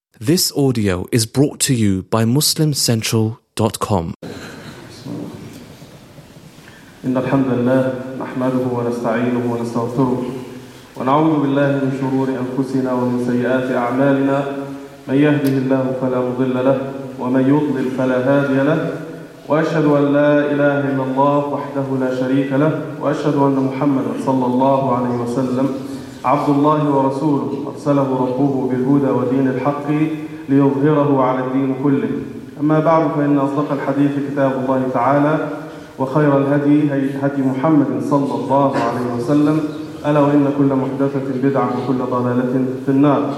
This audio is brought to you by MuslimCentral.com. إن الحمد لله نحمده ونستعينه ونستغفره ونعوذ بالله من شرور أنفسنا ومن سيئات أعمالنا من يهده الله فلا مضل له ومن يضلل فلا هادي له وأشهد أن لا إله إلا الله وحده لا شريك له وأشهد أن محمدا صلى الله عليه وسلم عبد الله ورسوله أرسله ربه بالهدى ودين الحق ليظهره على الدين كله. أما بعد فإن أصدق الحديث كتاب الله تعالى وخير الهدي هدي محمد صلى الله عليه وسلم ألا وإن كل محدثة بدعة وكل ضلالة في النار.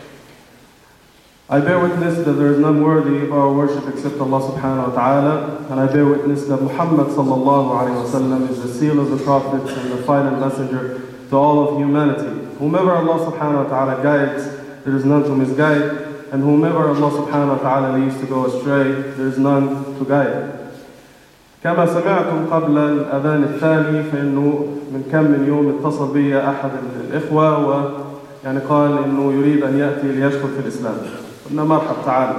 I bear witness that there is none worthy of our worship except Allah subhanahu wa ta'ala, and I bear witness that Muhammad sallallahu alayhi wa sallam is the seal of the prophets and the final messenger to all of humanity. Whomever Allah subhanahu wa ta'ala guides, there is none to misguide, and whomever Allah subhanahu wa ta'ala leaves to go astray, there is none to guide. كما سمعتم قبل الأذان الثاني فإنه من كم من يوم اتصل بي أحد الإخوة ويعني قال إنه يريد أن يأتي ليشكر في الإسلام. قلنا مرحب تعال.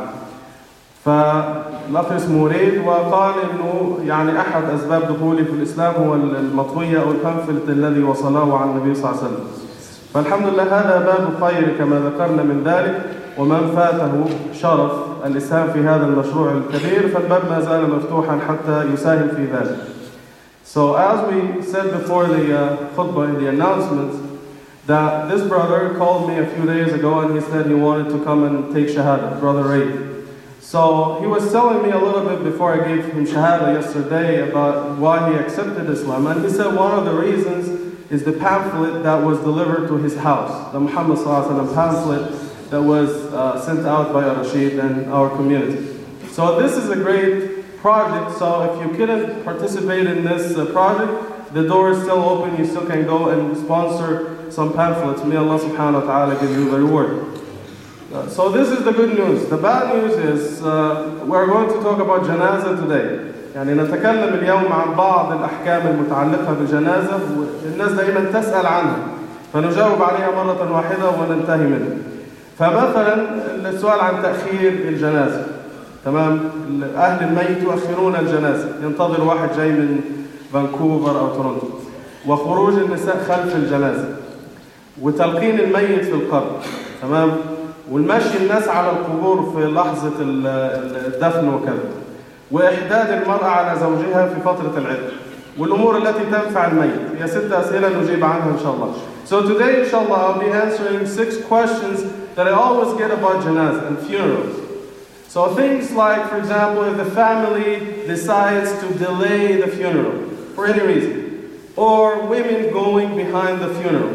فالأخ اسمه وليد وقال إنه يعني أحد أسباب دخولي في الإسلام هو المطوية أو البامفلت الذي وصله عن النبي صلى الله عليه وسلم. فالحمد لله هذا باب خير كما ذكرنا من ذلك، ومن فاته شرف الإسهام في هذا المشروع الكبير فالباب ما زال مفتوحا حتى يساهم في ذلك. So as we said before the khutbah in the announcement, that this brother called me a few days ago and he said he wanted to come and take Shahada, Brother Ray. So he was telling me a little bit before I gave him Shahada yesterday about why he accepted Islam, and he said one of the reasons is the pamphlet that was delivered to his house, the Muhammad Sallallahu Alaihi Wasallam pamphlet that was sent out by Rashid and our community. So this is a great project, so if you couldn't participate in this project, the door is still open, you still can go and sponsor some pamphlets. May Allah subhanahu wa ta'ala give you the reward. So this is the good news. The bad news is we're going to talk about janazah today. يعني نتكلم اليوم عن بعض الأحكام المتعلقة بالجنازة والناس دائما تسأل عنها فنجاوب عليها مرة واحدة وننتهي منها. فمثلا السؤال عن تأخير الجنازة، تمام؟ أهل الميت يؤخرون الجنازة، ينتظر واحد جاي من فانكوفر أو تورونتو، وخروج النساء خلف الجنازة، وتلقين الميت في القبر، تمام؟ والمشي الناس على القبور في لحظة الدفن وكذا، وإحداد المرأة على زوجها في فترة العدة، والأمور التي تنفع الميت. هي 6 أسئلة نجيب عنها إن شاء الله. So today, inshallah, I'll be answering 6 questions that I always get about janazah and funerals. So things like, for example, if the family decides to delay the funeral for any reason, or women going behind the funeral,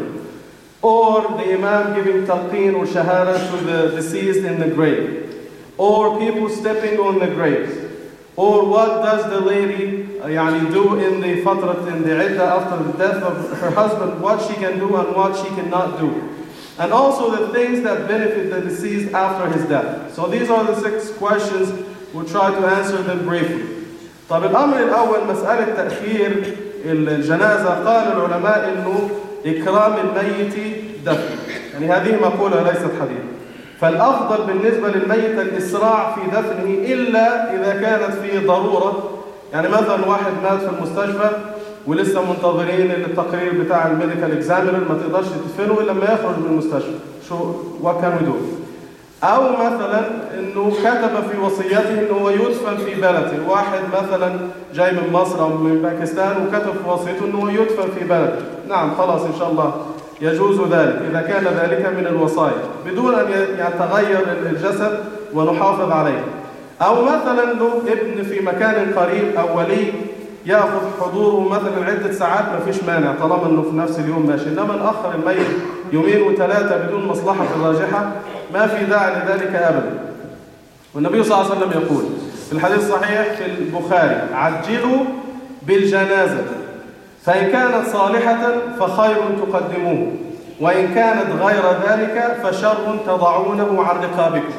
or the imam giving talqeen or shahada to the deceased in the grave, or people stepping on the graves, or what does the lady do in the fatrat, in the iddah after the death of her husband, what she can do and what she cannot do. And also the things that benefit the deceased after his death. So these are the 6 questions. We'll try to answer them briefly. طب الأمر الأول مسألة تأخير الجنازة، قال العلماء إنه إكرام الميت دفن، يعني هذه مقولة ليست حديث. فالأفضل بالنسبة للميت الإسراع في دفنه إلا إذا كانت فيه ضرورة، يعني مثلا واحد مات في المستشفى ولسه منتظرين التقرير بتاع الميديكال اكزامينر ما تقدرش تدفنه إلا لما يخرج من المستشفى. what can we do؟ أو مثلا إنه كتب في وصيته إنه هو يدفن في بلده، واحد مثلا جاي من مصر أو من باكستان وكتب في وصيته إنه هو يدفن في بلده، نعم خلاص إن شاء الله يجوز ذلك إذا كان ذلك من الوصايا بدون أن يتغير الجسد ونحافظ عليه. أو مثلا له ابن في مكان قريب أو ولي يأخذ حضوره مثلا عدة ساعات ما فيش مانع طالما أنه في نفس اليوم ماشي، إنما نأخر الميت 2 و3 بدون مصلحة راجحة ما في داعي لذلك أبدا. والنبي صلى الله عليه وسلم يقول في الحديث الصحيح في البخاري: عجلوا بالجنازة فإن كانت صالحة فخير تقدموه وإن كانت غير ذلك فشر تضعونه عن رقابكم.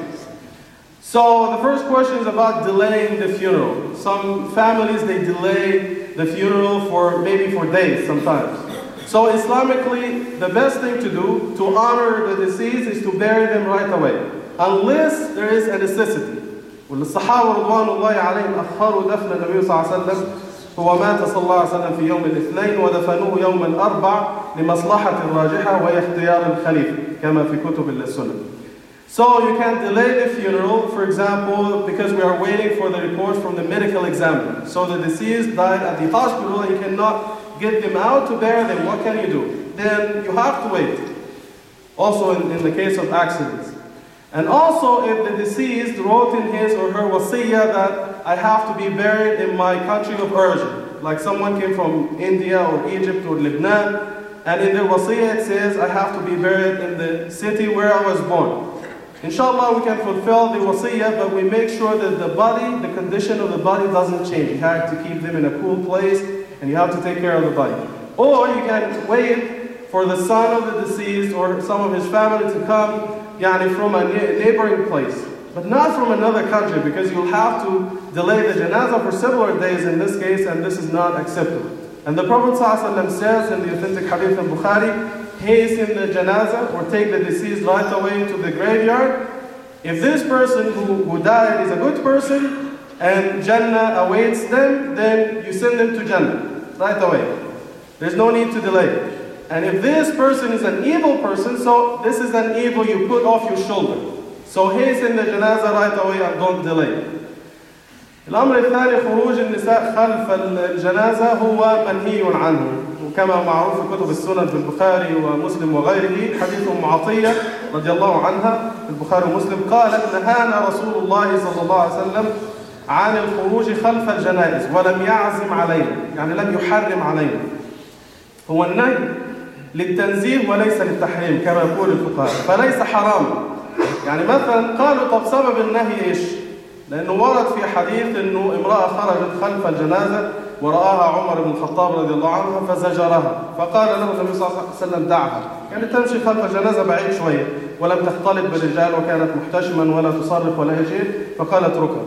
So the first question is about delaying the funeral. Some families, they delay the funeral for maybe for days sometimes. So Islamically, the best thing to do to honor the deceased is to bury them right away. unless there is a necessity. والصحابة رضوان الله عليهم أخروا دفن النبي صلى الله عليه وسلم. هو مات صلى الله عليه وسلم في يوم الاثنين ودفنوه يوم الأربع لمصلحة راجحة وهي اختيار الخليفة كما في كتب السنة. So you can delay the funeral, for example, because we are waiting for the report from the medical examiner. So the deceased died at the hospital and you cannot get them out to bury them. What can you do? Then you have to wait. Also in the case of accidents. And also if the deceased wrote in his or her wasiyah that I have to be buried in my country of origin. Like someone came from India or Egypt or Lebanon, and in their wasiyah it says I have to be buried in the city where I was born. Inshallah, we can fulfill the wasiyah, but we make sure that the body, the condition of the body doesn't change. You have to keep them in a cool place, and you have to take care of the body. Or you can wait for the son of the deceased or some of his family to come from a neighboring place, but not from another country, because you'll have to delay the janazah for several days in this case, and this is not acceptable. And the Prophet ﷺ says in the authentic hadith of Bukhari, hasten the janazah or take the deceased right away to the graveyard. If this person who died is a good person and Jannah awaits them, then you send them to Jannah right away. There's no need to delay. And if this person is an evil person, so this is an evil you put off your shoulder. So hasten the janazah right away and don't delay. الأمر الثاني خروج النساء خلف الجنازة هو منهي عنه، وكما معروف في كتب السنن في البخاري ومسلم وغيره حديث أم عطية رضي الله عنها في البخاري ومسلم قالت نهانا رسول الله صلى الله عليه وسلم عن الخروج خلف الجنائز ولم يعزم علينا، يعني لم يحرم علينا. هو النهي للتنزيه وليس للتحريم كما يقول الفقهاء، فليس حرام. يعني مثلا قالوا طب سبب النهي ايش؟ لأنه ورد في حديث أنه امرأة خرجت خلف الجنازة ورآها عمر بن الخطاب رضي الله عنه فزجرها، فقال له النبي صلى الله عليه وسلم دعها، يعني تمشي خلف الجنازة بعيد شوية ولم تختلط بالرجال وكانت محتشما ولا تصرخ ولا شيء، فقال اتركها.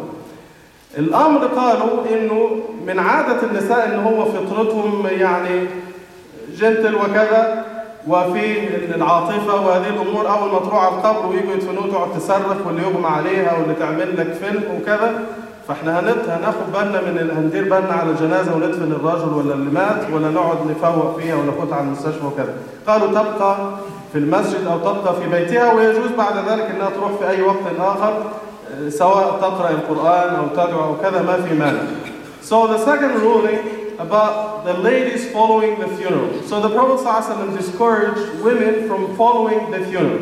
الأمر قالوا إنه من عادة النساء إنه هو فطرتهم يعني جنتل وكذا، وفي العاطفة وهذه الأمور أول ما تروح على القبر ويجوا يدفنوه تقعد تصرخ واللي يغمى عليها واللي تعمل لك فيلم وكذا، فإحنا هناخد بالنا هندير بالنا على الجنازة وندفن الرجل ولا اللي مات ولا نقعد نفوق فيها ولا نفوت على المستشفى وكذا. قالوا تبقى في المسجد أو تبقى في بيتها، ويجوز بعد ذلك إنها تروح في أي وقت آخر سواء تقرأ القرآن أو تدعو أو كذا ما في مانع. So the second ruling about the ladies following the funeral. So the Prophet ﷺ discouraged women from following the funeral.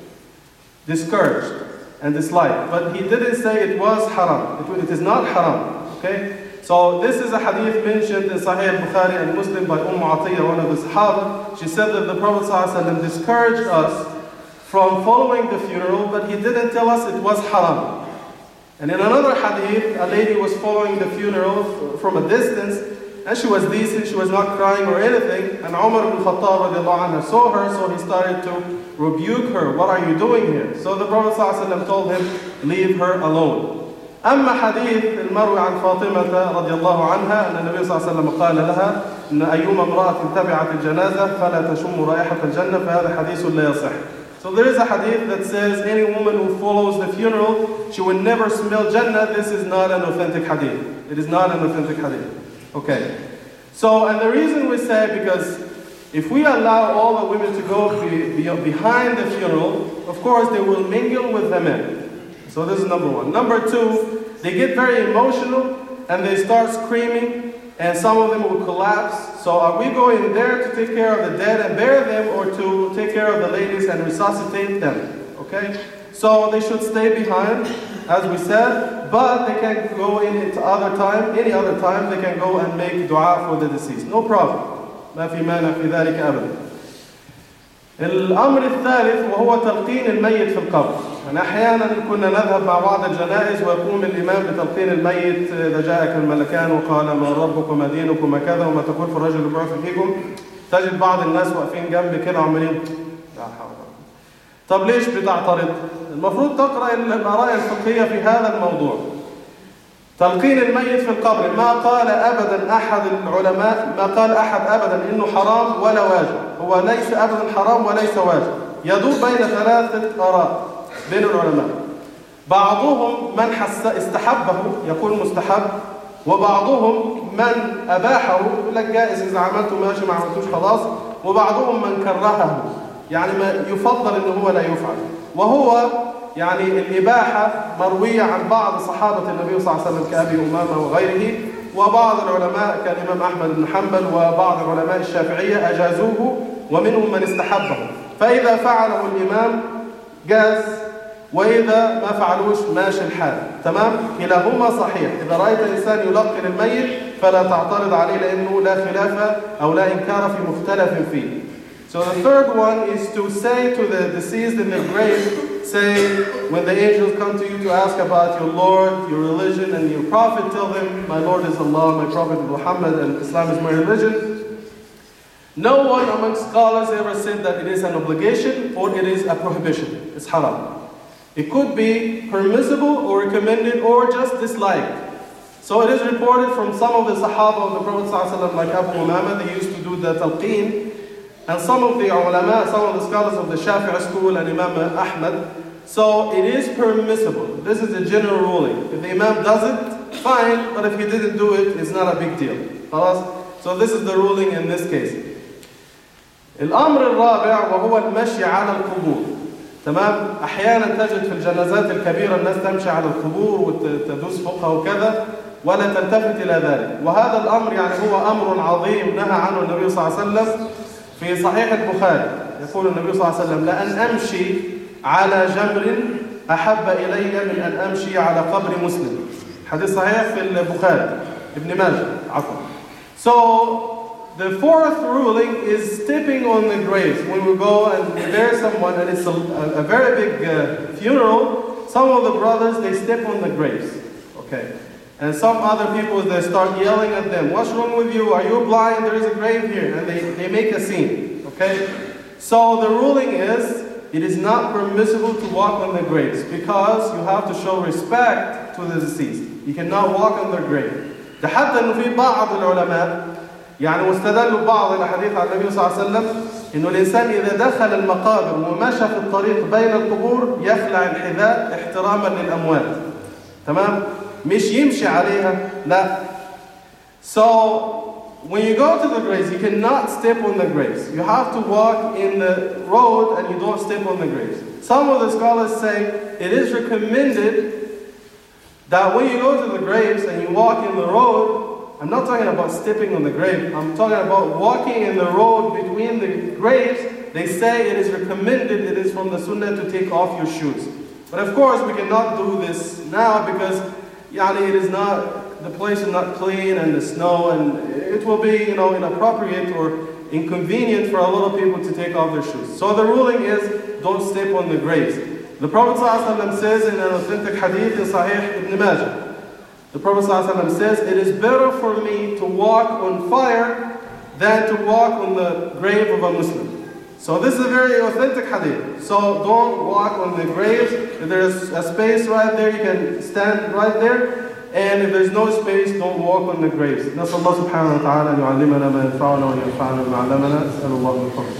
Discouraged and disliked. But he didn't say it was haram. It is not haram. Okay? So this is a hadith mentioned in Sahih Bukhari and Muslim by Atiyah, one of the Sahaba. She said that the Prophet ﷺ discouraged us from following the funeral, but he didn't tell us it was haram. And in another hadith, a lady was following the funeral from a distance, and she was decent, she was not crying or anything. And Umar ibn Khattab radiallahu anhu saw her, so he started to rebuke her. What are you doing here? So the Prophet ﷺ told him, leave her alone. أما حديث المروي عن فاطمة رضي الله عنها أن النبي صلى الله عليه وسلم قال لها أن أيما امرأة تبعت الجنازة فلا تشم رائحة الجنة، فهذا حديث لا يصح. So there is a hadith that says any woman who follows the funeral, she will never smell Jannah. This is not an authentic hadith. It is not an authentic hadith. Okay. So, and the reason we say, because if we allow all the women to go behind the funeral, of course they will mingle with the men. So this is number one. Number two, they get very emotional and they start screaming, and some of them will collapse. So are we going there to take care of the dead and bury them, or to take care of the ladies and resuscitate them? Okay? So they should stay behind, as we said, but they can go in at any other time, they can go and make dua for the deceased. No problem. ما في مانع في ذلك أبدا. الأمر الثالث وهو تلقين الميت في القبر. يعني أحيانا كنا نذهب مع بعض الجنائز ويقوم الإمام بتلقين الميت إذا جاءك الملكان وقال ما ربك وما دينك وما كذا وما تقول في الرجل اللي بعث فيكم. تجد بعض الناس واقفين جنبي كده وعمالين لا حول. طب ليش بتعترض؟ المفروض تقرأ الآراء الفقهية في هذا الموضوع. تلقين الميت في القبر ما قال أبدا أحد العلماء، ما قال أحد أبدا إنه حرام ولا واجب. هو ليس أبدا حرام وليس واجب، يدور بين ثلاثة آراء. بين العلماء. بعضهم من استحبه يقول مستحب، وبعضهم من أباحه يقول لك جائز إذا عملته ماشي، ما عملتوش خلاص، وبعضهم من كرهه يعني ما يفضل إن هو لا يفعل. وهو يعني الإباحة مروية عن بعض صحابة النبي صلى الله عليه وسلم كأبي أمامة وغيره، وبعض العلماء كالإمام أحمد بن حنبل وبعض علماء الشافعية أجازوه، ومنهم من استحبه. فإذا فعله الإمام جاز، وإذا ما فعلوش ماشي الحال. تمام؟ كلاهما صحيح. إذا رأيت الإنسان يلقن الميت فلا تعترض عليه، لأنه لا خلاف أو لا إنكار في مختلف فيه. So the third one is to say to the deceased in the grave, say, when the angels come to you to ask about your Lord, your religion, and your Prophet, tell them, my Lord is Allah, my Prophet is Muhammad, and Islam is my religion. No one among scholars ever said that it is an obligation or it is a prohibition. It's haram. It could be permissible or recommended or just disliked. So it is reported from some of the Sahaba of the Prophet ﷺ, like Abu Umama, they used to do the talqeen. And some of the ulama, some of the scholars of the Shafi'i school and Imam Ahmad. So it is permissible. This is a general ruling. If the Imam does it, fine. But if he didn't do it, it's not a big deal. So this is the ruling in this case. الأمر الرابع وهو المشي على القبور. تمام؟ أحيانا تجد في الجنازات الكبيرة الناس تمشي على القبور وتدوس فوقها وكذا ولا تلتفت إلى ذلك. وهذا الأمر يعني هو أمر عظيم نهى عنه النبي صلى الله عليه وسلم. في صحيح البخاري يقول النبي صلى الله عليه وسلم: لأن أمشي على جمر أحب إلي من أن أمشي على قبر مسلم. حديث صحيح في البخاري ابن ماجه عفوا. So the fourth ruling is stepping on the graves. When we go and bury someone and it's a very big funeral, some of the brothers they step on the graves. Okay. And some other people, they start yelling at them, what's wrong with you? Are you blind? There is a grave here. And they make a scene. Okay? So the ruling is, it is not permissible to walk on the graves because you have to show respect to the deceased. You cannot walk on their grave. حتى إنه في بعض العلماء يعني واستدلوا بعض الأحاديث عن النبي صلى الله عليه وسلم إنه الإنسان إذا دخل المقابر ومشى في الطريق بين القبور يخلع الحذاء احتراما للأموات. تمام؟ مش يمشي عليها لا. So when you go to the graves, you cannot step on the graves. You have to walk in the road and you don't step on the graves. Some of the scholars say it is recommended that when you go to the graves and you walk in the road, I'm not talking about stepping on the grave, I'm talking about walking in the road between the graves. They say it is recommended, it is from the sunnah to take off your shoes. But of course we cannot do this now because it is not, the place is not clean and the snow, and it will be, inappropriate or inconvenient for a lot of people to take off their shoes. So the ruling is, don't step on the graves. The Prophet ﷺ says in an authentic hadith in Sahih Ibn Majah, the Prophet ﷺ says, it is better for me to walk on fire than to walk on the grave of a Muslim. So this is a very authentic hadith. So don't walk on the graves. If there's a space right there, you can stand right there. And if there's no space, don't walk on the graves. نسأل الله سبحانه وتعالى أن يعلمنا ما ينفعنا وينفعنا بما علمنا. نسأل الله من فضله.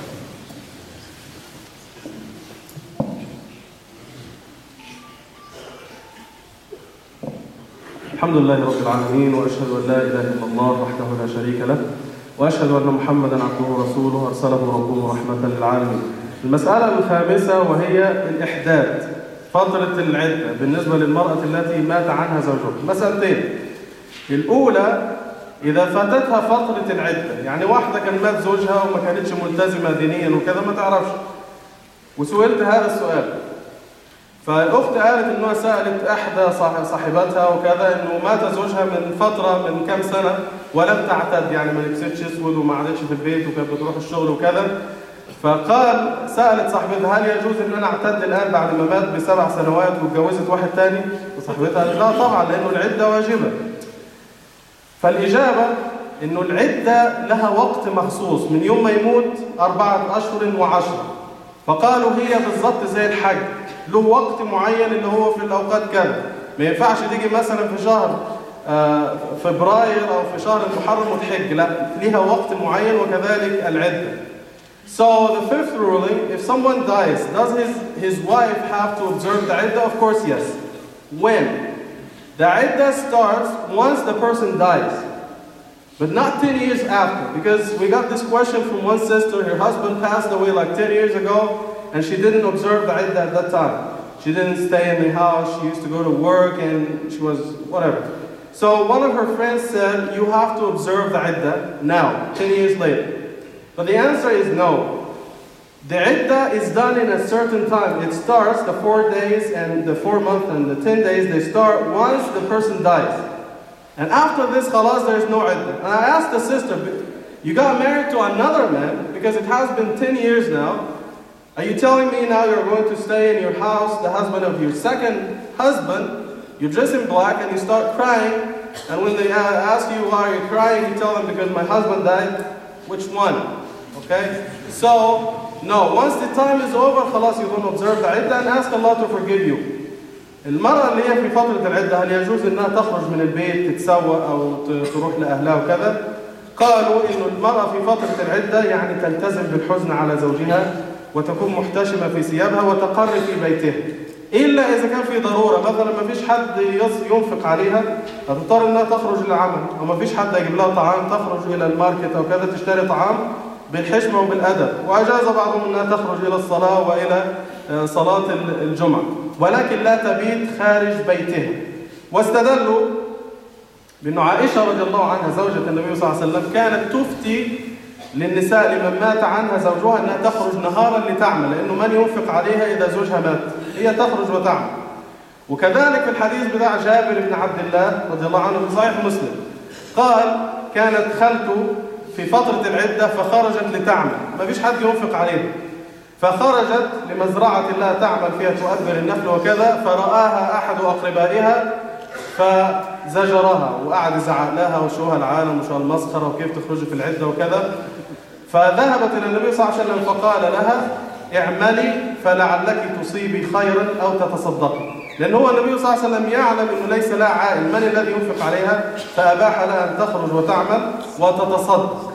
الحمد لله رب العالمين وأشهد أن لا إله إلا الله وحده لا شريك له وأشهد أن محمدًا عبده ورسوله أرسله ربه رحمة للعالمين. المسألة الخامسة وهي الإحداث، فترة العدة بالنسبة للمرأة التي مات عنها زوجها. مسألتين. الأولى إذا فاتتها فترة العدة، يعني واحدة كان مات زوجها وما كانتش ملتزمة دينيا وكذا ما تعرفش، وسئلت هذا السؤال، فالأخت قالت إنها سألت إحدى صاحباتها وكذا إنه مات زوجها من فترة من كم سنة ولم تعتد، يعني ما لبستش أسود وما عادتش في البيت وكانت بتروح الشغل وكذا. فقال سألت صاحبتها هل يجوز إن أنا أعتد الآن بعد ما مات ب7 سنوات واتجوزت واحد تاني؟ وصاحبتها قالت لا طبعا لأنه العدة واجبة. فالإجابة إنه العدة لها وقت مخصوص من يوم ما يموت 4 أشهر و10. فقالوا هي بالضبط زي الحج، له وقت معين اللي هو في الأوقات كذا. ما ينفعش تيجي مثلا في شهر فبراير أو في شهر المحرم وتحج، لا، ليها وقت معين وكذلك العدة. So the fifth ruling, if someone dies, does his wife have to observe the iddah? Of course, yes. When? The iddah starts once the person dies, but not 10 years after. Because we got this question from one sister, her husband passed away like 10 years ago, and she didn't observe the iddah at that time. She didn't stay in the house, she used to go to work, and she was whatever. So one of her friends said, you have to observe the iddah now, 10 years later. But the answer is no. The iddah is done in a certain time. It starts, the 4 days and the 4 months and the 10 days, they start once the person dies. And after this, khalas, there is no iddah. And I asked the sister, you got married to another man, because it has been 10 years now. Are you telling me now you're going to stay in your house, the husband of your second husband, you dress in black and you start crying, and when they ask you why are you crying, you tell them because my husband died? Which one? Okay? So, no, once the time is over, خلاص you don't observe the iddah and ask Allah to forgive you. المرأة اللي هي في فترة العدة هل يجوز انها تخرج من البيت تتسوى او تروح لأهلها وكذا؟ قالوا انه المرأة في فترة العدة يعني تلتزم بالحزن على زوجها وتكون محتشمة في ثيابها وتقر في بيتها. إلا إذا كان في ضرورة، مثلا ما فيش حد ينفق عليها فتضطر انها تخرج للعمل، او ما فيش حد يجيب لها طعام تخرج الى الماركت او كذا تشتري طعام بالحشمة وبالأدب. وأجاز بعضهم أنها تخرج إلى الصلاة وإلى صلاة الجمعة، ولكن لا تبيت خارج بيتها. واستدلوا بأن عائشة رضي الله عنها زوجة النبي صلى الله عليه وسلم كانت تفتي للنساء لمن مات عنها زوجها أنها تخرج نهارا لتعمل، لأنه من ينفق عليها إذا زوجها مات، هي تخرج وتعمل. وكذلك في الحديث بتاع جابر بن عبد الله رضي الله عنه في صحيح مسلم قال كانت خالته في فترة العدة فخرجت لتعمل، ما فيش حد ينفق عليها، فخرجت لمزرعة الله تعمل فيها تؤبر النخل وكذا، فرآها أحد أقربائها فزجرها وقعد يزعق لها وشوها العالم وشوها المسخرة وكيف تخرج في العدة وكذا. فذهبت إلى النبي صلى الله عليه وسلم فقال لها اعملي فلعلك تصيبي خيرا أو تتصدقي، لأن هو النبي صلى الله عليه وسلم يعلم أنه ليس لها عائل، من الذي ينفق عليها؟ فأباح لها أن تخرج وتعمل وتتصدق.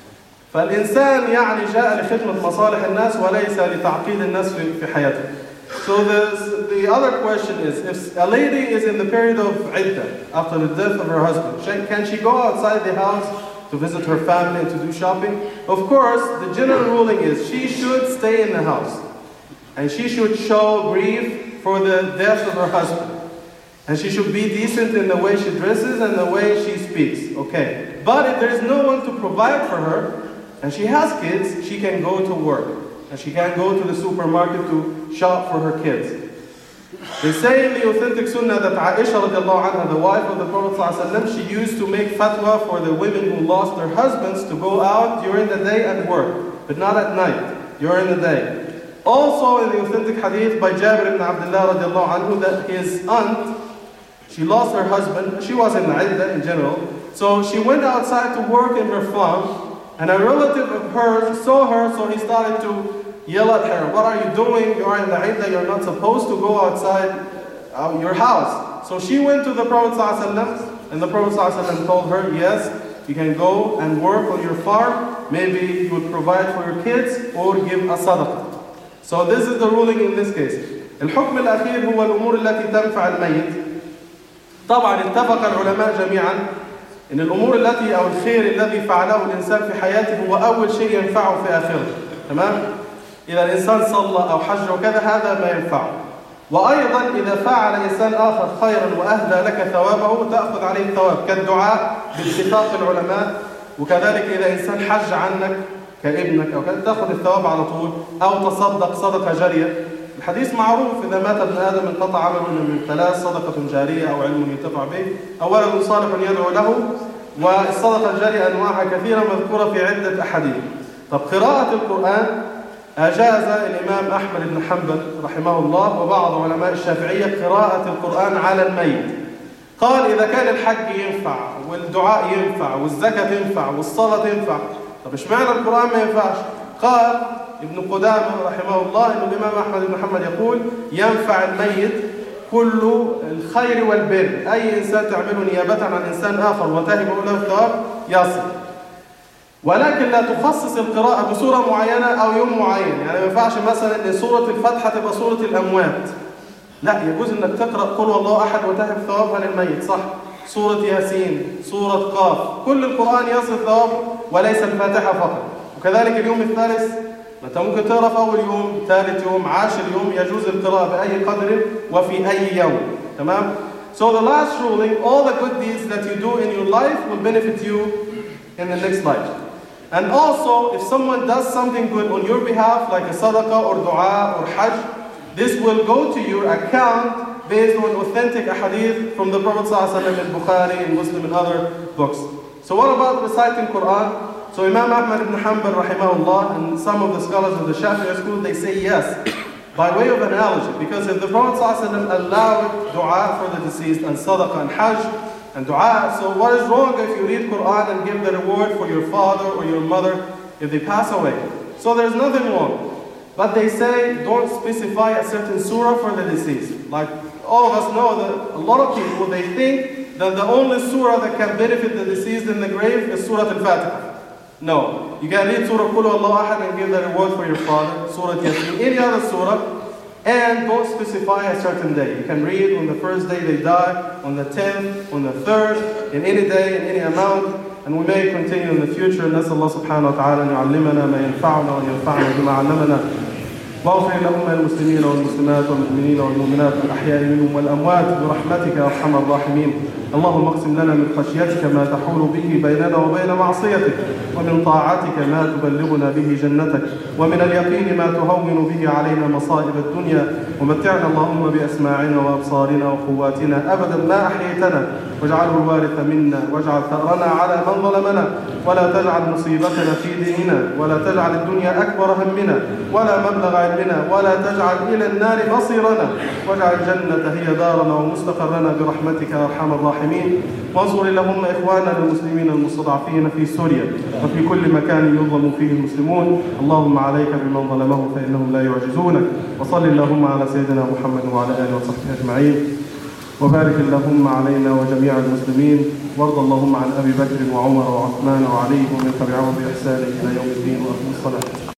فالإنسان يعني جاء لخدمة مصالح الناس وليس لتعقيد الناس في حياته. So the other question is, if a lady is in the period of iddah after the death of her husband, can she go outside the house to visit her family and to do shopping? Of course, the general ruling is she should stay in the house and she should show grief for the death of her husband. And she should be decent in the way she dresses and the way she speaks. Okay. But if there is no one to provide for her, and she has kids, she can go to work. And she can go to the supermarket to shop for her kids. They say in the authentic sunnah that Aisha radiallahu anha, the wife of the Prophet ﷺ, she used to make fatwa for the women who lost their husbands to go out during the day and work, but not at night, during the day. Also in the authentic hadith by Jabir ibn Abdullah radiallahu anhu that his aunt, she lost her husband, she was in iddah in general, so she went outside to work in her farm, and a relative of hers saw her, so he started to yell at her, what are you doing? You are in the iddah, you're not supposed to go outside your house. So she went to the Prophet ﷺ, and the Prophet ﷺ told her, yes, you can go and work on your farm, maybe you would provide for your kids or give a sadaqah. So this is the ruling in this case. الحكم الأخير هو الأمور التي تنفع الميت. طبعا اتفق العلماء جميعا إن الأمور التي أو الخير الذي فعله الإنسان في حياته هو أول شيء ينفعه في آخره. تمام؟ إذا الإنسان صلى أو حج وكذا هذا ما ينفعه. وأيضا إذا فعل إنسان آخر خيرا وأهدى لك ثوابه تأخذ عليه الثواب كالدعاء باتفاق العلماء. وكذلك إذا إنسان حج عنك كابنك أو كذا تأخذ الثواب على طول، أو تصدق صدقة جارية. الحديث معروف إذا مات ابن آدم انقطع عمله من ثلاث: صدقة جارية أو علم ينتفع به أو ولد صالح يدعو له. والصدقة الجارية أنواعها كثيرة مذكورة في عدة أحاديث. طب قراءة القرآن أجاز الإمام أحمد بن حنبل رحمه الله وبعض علماء الشافعية قراءة القرآن على الميت. قال إذا كان الحج ينفع والدعاء ينفع والزكاة ينفع والصلاة ينفع، طب اشمعنى القرآن ما ينفعش؟ قال ابن قدامة رحمه الله إن الإمام أحمد بن حنبل يقول ينفع الميت كل الخير والبر، أي إنسان تعمله نيابة عن إنسان آخر وتهب له الثواب يصل. ولكن لا تخصص القراءة بصورة معينة أو يوم معين. يعني ما ينفعش مثلا إن سورة الفاتحة تبقى سورة الأموات، لا، يجوز إنك تقرأ قل هو الله أحد وتهب ثوابها للميت، صح؟ سورة ياسين، سورة قاف، كل القرآن يصل ثواب وليس الفاتحة فقط. وكذلك اليوم الثالث أنت ممكن تقرأ في أول يوم، ثالث يوم، عاشر يوم، يجوز القراءة بأي قدر وفي أي يوم. تمام؟ So the last ruling, all the good deeds that you do in your life will benefit you in the next life. And also, if someone does something good on your behalf, like a sadaqah or dua or hajj, this will go to your account based on authentic hadith from the Prophet ﷺ in Bukhari and Muslim and other books. So what about reciting Quran? So Imam Ahmad ibn Hanbal rahimahullah and some of the scholars of the Shafi'i school, they say yes, by way of analogy. Because if the Prophet ﷺ allowed dua for the deceased and sadaqah and hajj and dua, so what is wrong if you read Quran and give the reward for your father or your mother if they pass away? So there's nothing wrong. But they say don't specify a certain surah for the deceased. Like all of us know that a lot of people, they think that the only surah that can benefit the deceased in the grave is Surah Al-Fatiha. No, you can read Surah Qul Huwallahu Ahad and give the reward for your father, Surah Yasin, any other surah, and don't specify a certain day. You can read on the first day they die, on the 10th, on the 3rd, in any day, in any amount, and we may continue in the future. نسأل الله سبحانه وتعالى أن يعلمنا ما ينفعنا وأن ينفعنا بما علمنا. واغفر لهم المسلمين والمسلمات والمؤمنين والمؤمنات الأحياء منهم والأموات برحمتك يا أرحم الراحمين. اللهم اقسم لنا من خشيتك ما تحول به بيننا وبين معصيتك، ومن طاعتك ما تبلغنا به جنتك، ومن اليقين ما تهون به علينا مصائب الدنيا، ومتعنا اللهم بأسماعنا وأبصارنا وقواتنا أبدا ما أحييتنا، واجعله الوارث منا، واجعل ثأرنا على من ظلمنا، ولا تجعل مصيبتنا في ديننا، ولا تجعل الدنيا أكبر همنا ولا مبلغ علمنا، ولا تجعل إلى النار مصيرنا، واجعل الجنة هي دارنا ومستقرنا برحمتك يا أرحم الراحمين. وانصر اللهم إخواننا المسلمين المستضعفين في سوريا وفي كل مكان يظلم فيه المسلمون. اللهم عليك بمن ظلمه فإنهم لا يعجزونك. وصل اللهم على سيدنا محمد وعلى آله وصحبه أجمعين، وبارك اللهم علينا وجميع المسلمين، وارض اللهم عن أبي بكر وعمر وعثمان وعلي ومن تبعهم بإحسان إلى يوم الدين. وأقم الصلاة.